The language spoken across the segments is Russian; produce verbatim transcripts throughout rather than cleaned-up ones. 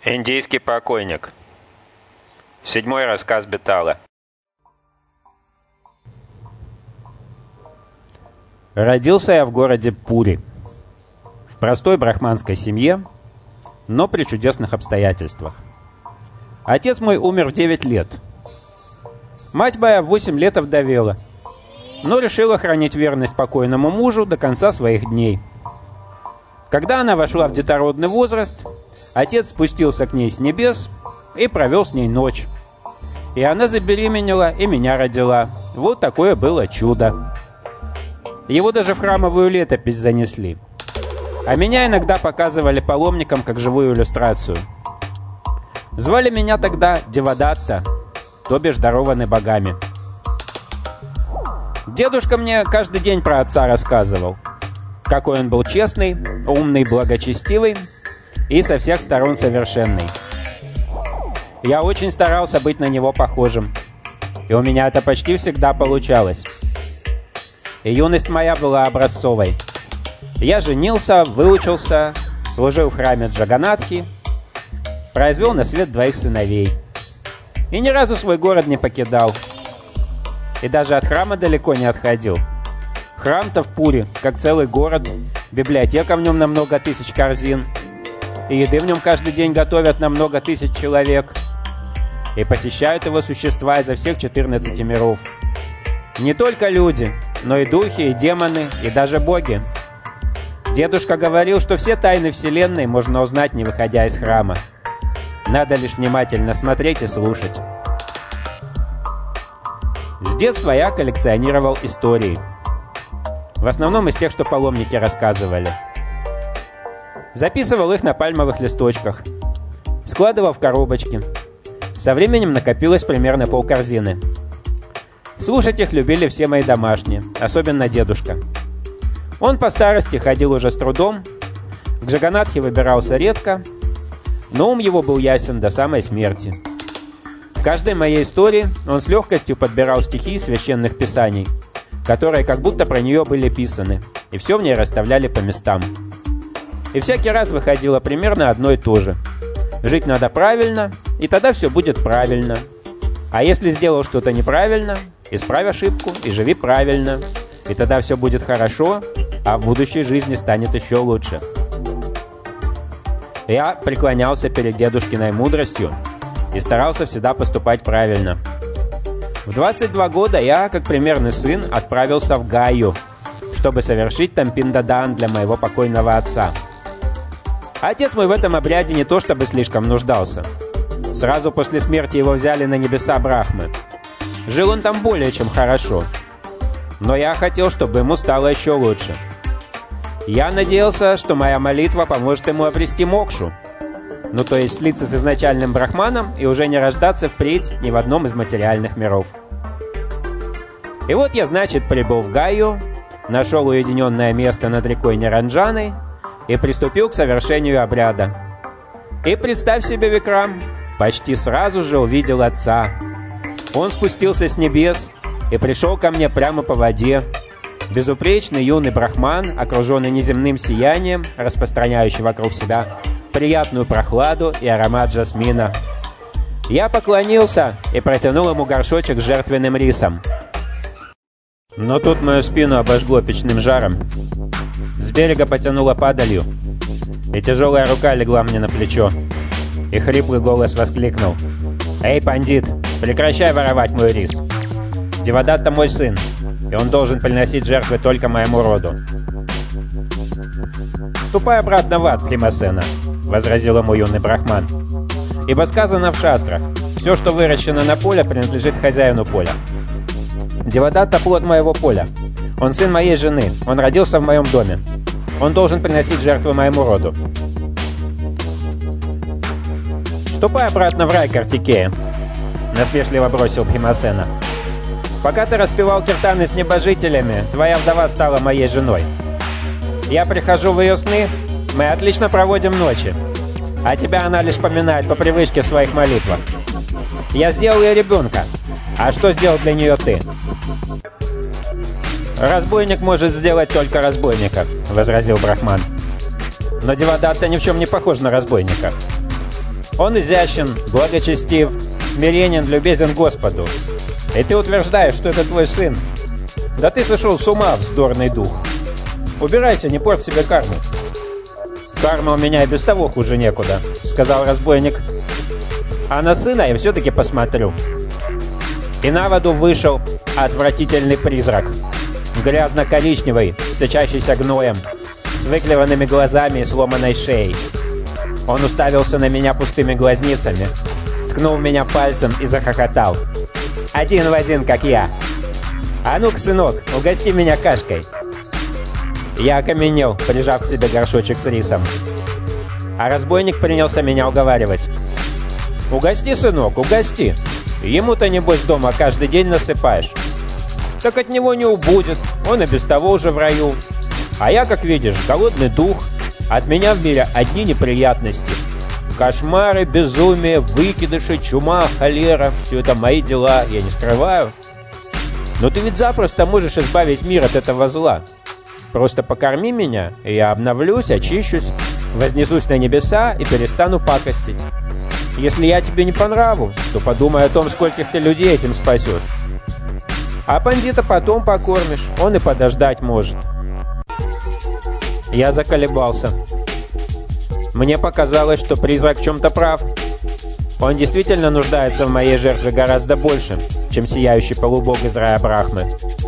Индийский покойник. Седьмой рассказ Бетала. Родился я в городе Пури, в простой брахманской семье, но при чудесных обстоятельствах. Отец мой умер в девять лет. Мать моя в восемь лет овдовела, но решила хранить верность покойному мужу до конца своих дней. Когда она вошла в детородный возраст, отец спустился к ней с небес и провел с ней ночь. И она забеременела и меня родила. Вот такое было чудо. Его даже в храмовую летопись занесли. А меня иногда показывали паломникам как живую иллюстрацию. Звали меня тогда Девадатта, то бишь дарованный богами. Дедушка мне каждый день про отца рассказывал. Какой он был честный, умный, благочестивый и со всех сторон совершенный. Я очень старался быть на него похожим, и у меня это почти всегда получалось. И юность моя была образцовой. Я женился, выучился, служил в храме Джаганатхи, произвел на свет двоих сыновей. И ни разу свой город не покидал. И даже от храма далеко не отходил. Храм-то в Пури, как целый город, библиотека в нем на много тысяч корзин, и еды в нем каждый день готовят на много тысяч человек, и посещают его существа изо всех четырнадцати миров. Не только люди, но и духи, и демоны, и даже боги. Дедушка говорил, что все тайны Вселенной можно узнать, не выходя из храма. Надо лишь внимательно смотреть и слушать. С детства я коллекционировал истории. В основном из тех, что паломники рассказывали. Записывал их на пальмовых листочках. Складывал в коробочки. Со временем накопилось примерно полкорзины. Слушать их любили все мои домашние, особенно дедушка. Он по старости ходил уже с трудом, к Джаганатхе выбирался редко, но ум его был ясен до самой смерти. В каждой моей истории он с легкостью подбирал стихи из священных писаний, которые как будто про нее были писаны, и все в ней расставляли по местам. И всякий раз выходило примерно одно и то же. Жить надо правильно, и тогда все будет правильно. А если сделал что-то неправильно, исправь ошибку и живи правильно, и тогда все будет хорошо, а в будущей жизни станет еще лучше. Я преклонялся перед дедушкиной мудростью и старался всегда поступать правильно. В двадцать два года я, как примерный сын, отправился в Гаю, чтобы совершить там пиндадан для моего покойного отца. Отец мой в этом обряде не то чтобы слишком нуждался. Сразу после смерти его взяли на небеса Брахмы. Жил он там более чем хорошо. Но я хотел, чтобы ему стало еще лучше. Я надеялся, что моя молитва поможет ему обрести мокшу. Ну, то есть слиться с изначальным брахманом и уже не рождаться впредь ни в одном из материальных миров. И вот я, значит, прибыл в Гаю, нашел уединенное место над рекой Ниранджаной и приступил к совершению обряда. И представь себе, Викрам, почти сразу же увидел отца. Он спустился с небес и пришел ко мне прямо по воде. Безупречный юный брахман, окруженный неземным сиянием, распространяющий вокруг себя приятную прохладу и аромат жасмина. Я поклонился и протянул ему горшочек с жертвенным рисом. Но тут мою спину обожгло печным жаром. С берега потянуло падалью, и тяжелая рука легла мне на плечо. И хриплый голос воскликнул: «Эй, пандит, прекращай воровать мой рис! Девадатта мой сын, и он должен приносить жертвы только моему роду». «Ступай обратно в ад, Бхимасена», — возразил ему юный брахман. «Ибо сказано в шастрах: все, что выращено на поле, принадлежит хозяину поля. Девадатта — плод моего поля. Он сын моей жены, он родился в моем доме. Он должен приносить жертвы моему роду». «Ступай обратно в рай, Картикея», — насмешливо бросил Бхимасена. «Пока ты распевал киртаны с небожителями, твоя вдова стала моей женой. Я прихожу в ее сны, мы отлично проводим ночи, а тебя она лишь поминает по привычке в своих молитвах. Я сделал ей ребенка, а что сделал для нее ты?» «Разбойник может сделать только разбойника», — возразил брахман. «Но Девадатта ни в чем не похож на разбойника. Он изящен, благочестив, смиренен, любезен Господу. И ты утверждаешь, что это твой сын. Да ты сошел с ума, вздорный дух. Убирайся, не порть себе карму. Карма у меня и без того хуже некуда, сказал разбойник. А на сына я все-таки посмотрю. И на воду вышел отвратительный призрак. Грязно-коричневый, сочащийся гноем, с выклеванными глазами и сломанной шеей. Он уставился на меня пустыми глазницами, ткнул меня пальцем и захохотал. Один в один, как я. А ну-ка, сынок, угости меня кашкой. Я окаменел, прижав к себе горшочек с рисом. А разбойник принялся меня уговаривать. «Угости, сынок, угости. Ему-то, небось, дома каждый день насыпаешь. Так от него не убудет, он и без того уже в раю. А я, как видишь, голодный дух. От меня в мире одни неприятности. Кошмары, безумие, выкидыши, чума, холера. Все это мои дела, я не скрываю. Но ты ведь запросто можешь избавить мир от этого зла. Просто покорми меня, и я обновлюсь, очищусь, вознесусь на небеса и перестану пакостить. Если я тебе не по нраву, то подумай о том, скольких ты людей этим спасешь. А бандита потом покормишь, он и подождать может». Я заколебался. Мне показалось, что призрак в чем-то прав. Он действительно нуждается в моей жертве гораздо больше, чем сияющий полубог из рая Брахмы.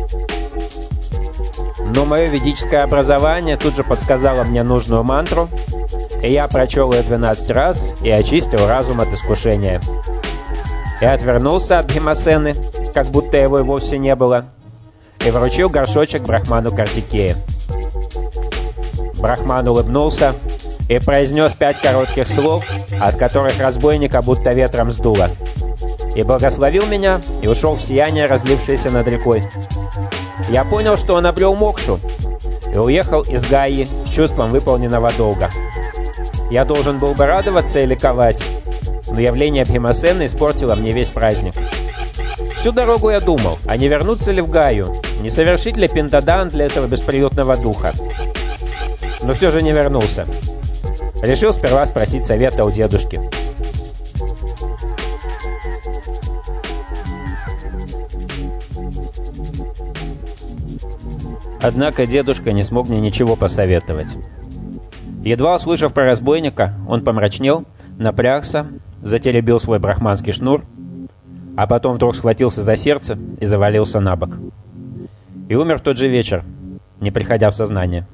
Но мое ведическое образование тут же подсказало мне нужную мантру, и я прочел ее двенадцать раз и очистил разум от искушения. Я отвернулся от Бхимасены, как будто его и вовсе не было, и вручил горшочек Брахману Картикея. Брахман улыбнулся и произнес пять коротких слов, от которых разбойника будто ветром сдуло, и благословил меня и ушел в сияние, разлившееся над рекой. Я понял, что он обрел мокшу, и уехал из Гаи с чувством выполненного долга. Я должен был бы радоваться и ликовать, но явление Бхимасены испортило мне весь праздник. Всю дорогу я думал, а не вернуться ли в Гаю, не совершить ли пиндадан для этого бесприютного духа. Но все же не вернулся. Решил сперва спросить совета у дедушки. Однако дедушка не смог мне ничего посоветовать. Едва услышав про разбойника, он помрачнел, напрягся, затеребил свой брахманский шнур, а потом вдруг схватился за сердце и завалился на бок. И умер в тот же вечер, не приходя в сознание.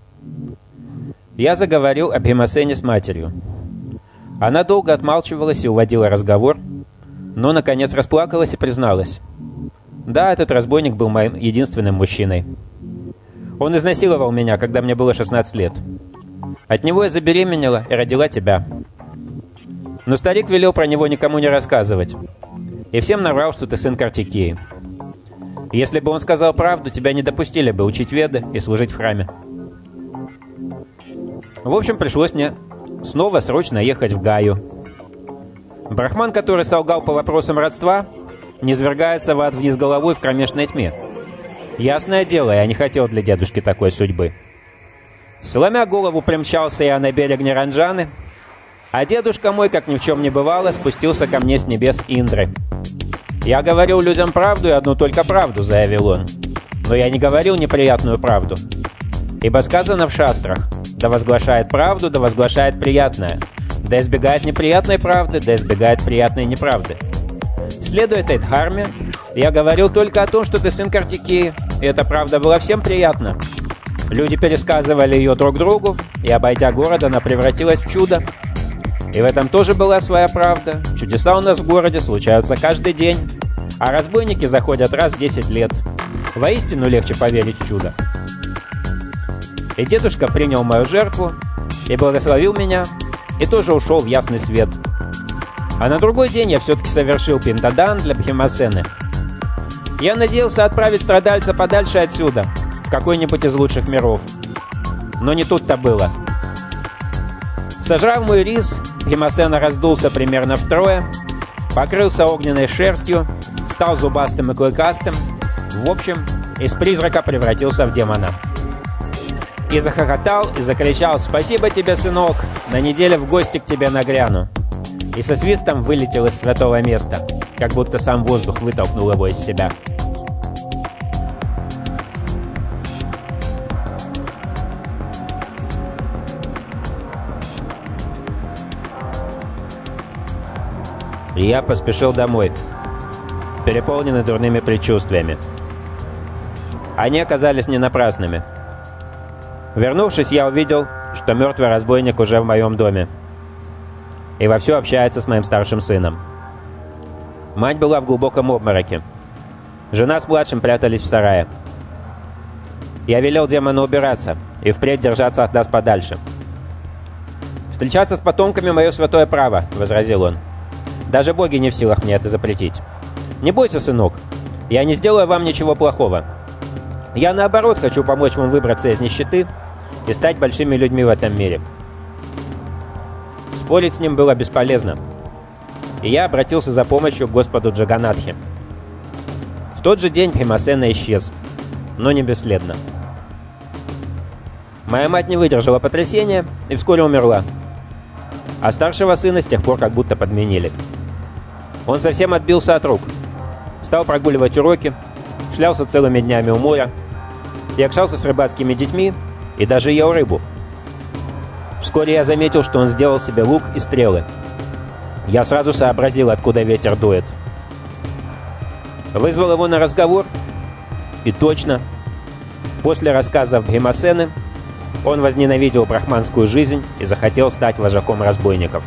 Я заговорил о Бхимасене с матерью. Она долго отмалчивалась и уводила разговор, но, наконец, расплакалась и призналась. Да, этот разбойник был моим единственным мужчиной. Он изнасиловал меня, когда мне было шестнадцать лет. От него я забеременела и родила тебя. Но старик велел про него никому не рассказывать. И всем наврал, что ты сын Картикеи. Если бы он сказал правду, тебя не допустили бы учить веды и служить в храме. В общем, пришлось мне снова срочно ехать в Гаю. Брахман, который солгал по вопросам родства, низвергается в ад вниз головой в кромешной тьме. Ясное дело, я не хотел для дедушки такой судьбы. Сломя голову, примчался я на берег Ниранджаны, а дедушка мой, как ни в чем не бывало, спустился ко мне с небес Индры. «Я говорил людям правду и одну только правду», — заявил он. «Но я не говорил неприятную правду. Ибо сказано в шастрах: да возглашает правду, да возглашает приятное, да избегает неприятной правды, да избегает приятной неправды. Следуя этой дхарме, я говорил только о том, что ты сын Картикеи, и эта правда была всем приятна. Люди пересказывали ее друг другу, и, обойдя город, она превратилась в чудо. И в этом тоже была своя правда. Чудеса у нас в городе случаются каждый день, а разбойники заходят раз в десять лет. Воистину легче поверить в чудо». И дедушка принял мою жертву и благословил меня, и тоже ушел в ясный свет. А на другой день я все-таки совершил пиндадан для Бхимасены. Я надеялся отправить страдальца подальше отсюда, в какой-нибудь из лучших миров. Но не тут-то было. Сожрав мой рис, Бхимасена раздулся примерно втрое, покрылся огненной шерстью, стал зубастым и клыкастым, в общем, из призрака превратился в демона. И захохотал, и закричал: «Спасибо тебе, сынок! На неделю в гости к тебе нагряну!» и со свистом вылетел из святого места, как будто сам воздух вытолкнул его из себя. И я поспешил домой, переполненный дурными предчувствиями. Они оказались не напрасными. Вернувшись, я увидел, что мертвый разбойник уже в моем доме и вовсю общается с моим старшим сыном. Мать была в глубоком обмороке. Жена с младшим прятались в сарае. Я велел демону убираться и впредь держаться от нас подальше. «Встречаться с потомками — мое святое право», — возразил он. «Даже боги не в силах мне это запретить. Не бойся, сынок, я не сделаю вам ничего плохого. Я, наоборот, хочу помочь вам выбраться из нищеты и стать большими людьми в этом мире». Спорить с ним было бесполезно, и я обратился за помощью к Господу Джаганатхе. В тот же день Бхимасена исчез, но не бесследно. Моя мать не выдержала потрясения и вскоре умерла, а старшего сына с тех пор как будто подменили. Он совсем отбился от рук, стал прогуливать уроки, шлялся целыми днями у моря, якшался с рыбацкими детьми и даже ел рыбу. Вскоре я заметил, что он сделал себе лук и стрелы. Я сразу сообразил, откуда ветер дует. Вызвал его на разговор, и точно, после рассказов Бхимасены, он возненавидел брахманскую жизнь и захотел стать вожаком разбойников.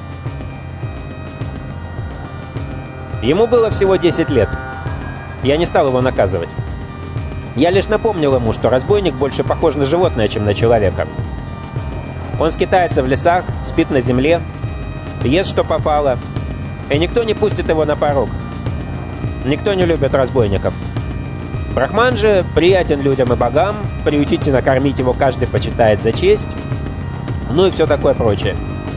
Ему было всего десять лет. Я не стал его наказывать. Я лишь напомнил ему, что разбойник больше похож на животное, чем на человека. Он скитается в лесах, спит на земле, ест, что попало, и никто не пустит его на порог. Никто не любит разбойников. Брахман же приятен людям и богам, приютить и накормить его каждый почитает за честь, ну и все такое прочее.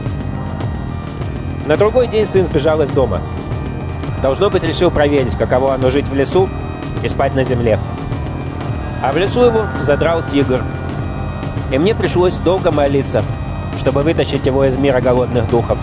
На другой день сын сбежал из дома. Должно быть, решил проверить, каково оно жить в лесу и спать на земле. А в лесу его задрал тигр. И мне пришлось долго молиться, чтобы вытащить его из мира голодных духов.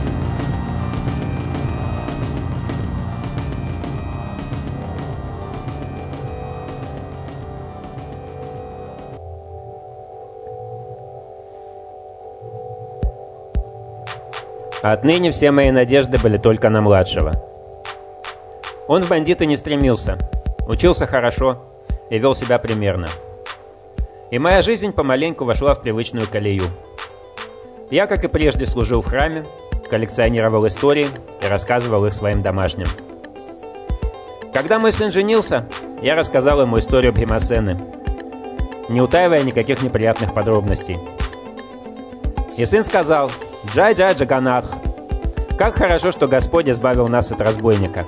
Отныне все мои надежды были только на младшего. Он в бандиты не стремился, учился хорошо и вел себя примерно. И моя жизнь помаленьку вошла в привычную колею. Я, как и прежде, служил в храме, коллекционировал истории и рассказывал их своим домашним. Когда мой сын женился, я рассказал ему историю Бхимасены, не утаивая никаких неприятных подробностей. И сын сказал: «Джай-джай Джаганатх! Как хорошо, что Господь избавил нас от разбойника!»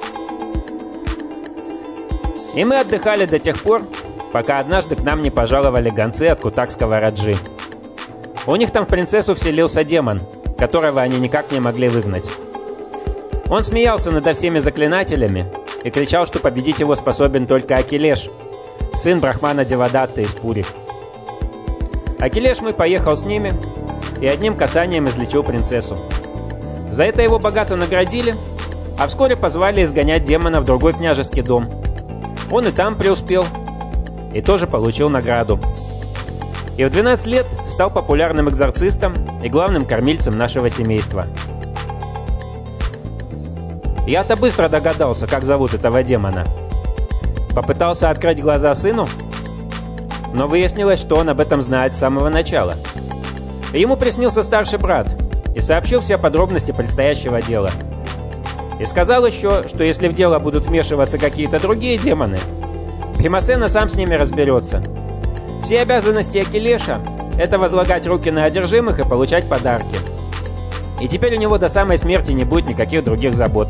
И мы отдыхали до тех пор, пока однажды к нам не пожаловали гонцы от кутакского раджи. У них там в принцессу вселился демон, которого они никак не могли выгнать. Он смеялся над всеми заклинателями и кричал, что победить его способен только Акилеш, сын брахмана Девадатты из Пури. Акилеш мой поехал с ними и одним касанием излечил принцессу. За это его богато наградили, а вскоре позвали изгонять демона в другой княжеский дом. Он и там преуспел, и тоже получил награду. И в двенадцать лет стал популярным экзорцистом и главным кормильцем нашего семейства. Я-то быстро догадался, как зовут этого демона. Попытался открыть глаза сыну, но выяснилось, что он об этом знает с самого начала. Ему приснился старший брат и сообщил все подробности предстоящего дела. И сказал еще, что если в дело будут вмешиваться какие-то другие демоны, Бхимасена сам с ними разберется. Все обязанности Акилеша — это возлагать руки на одержимых и получать подарки. И теперь у него до самой смерти не будет никаких других забот.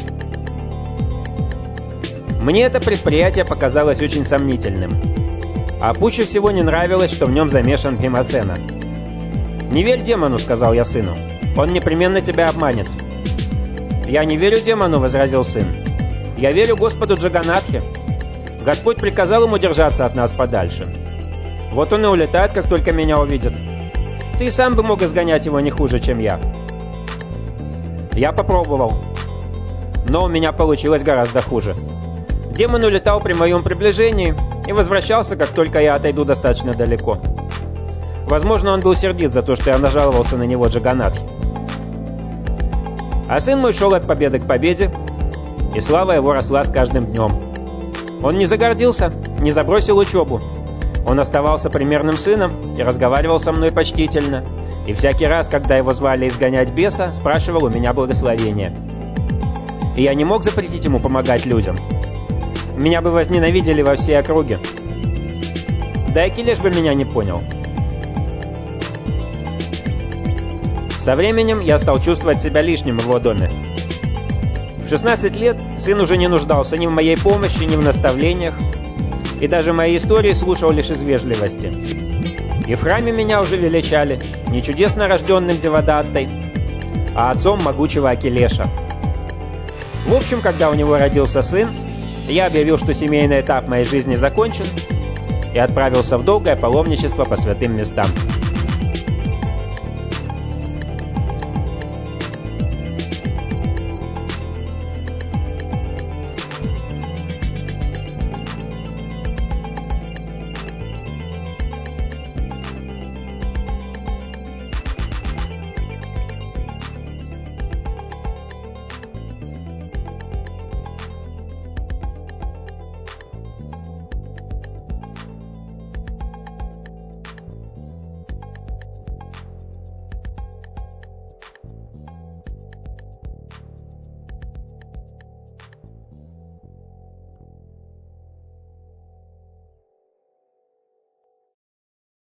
Мне это предприятие показалось очень сомнительным. А пуще всего не нравилось, что в нем замешан Бхимасена. «Не верь демону», — сказал я сыну. «Он непременно тебя обманет». «Я не верю демону», — возразил сын. «Я верю Господу Джаганатхе. Господь приказал ему держаться от нас подальше. Вот он и улетает, как только меня увидит. Ты сам бы мог изгонять его не хуже, чем я». Я попробовал, но у меня получилось гораздо хуже. Демон улетал при моем приближении и возвращался, как только я отойду достаточно далеко. Возможно, он был сердит за то, что я нажаловался на него Джаганатхи. А сын мой шел от победы к победе, и слава его росла с каждым днем. Он не загордился, не забросил учебу. Он оставался примерным сыном и разговаривал со мной почтительно. И всякий раз, когда его звали изгонять беса, спрашивал у меня благословения. И я не мог запретить ему помогать людям. Меня бы возненавидели во всей округе. Да и Акилеш бы меня не понял. Со временем я стал чувствовать себя лишним в его доме. В шестнадцать лет сын уже не нуждался ни в моей помощи, ни в наставлениях, и даже мои истории слушал лишь из вежливости. И в храме меня уже величали не чудесно рожденным Девадаттой, а отцом могучего Акилеша. В общем, когда у него родился сын, я объявил, что семейный этап моей жизни закончен, и отправился в долгое паломничество по святым местам.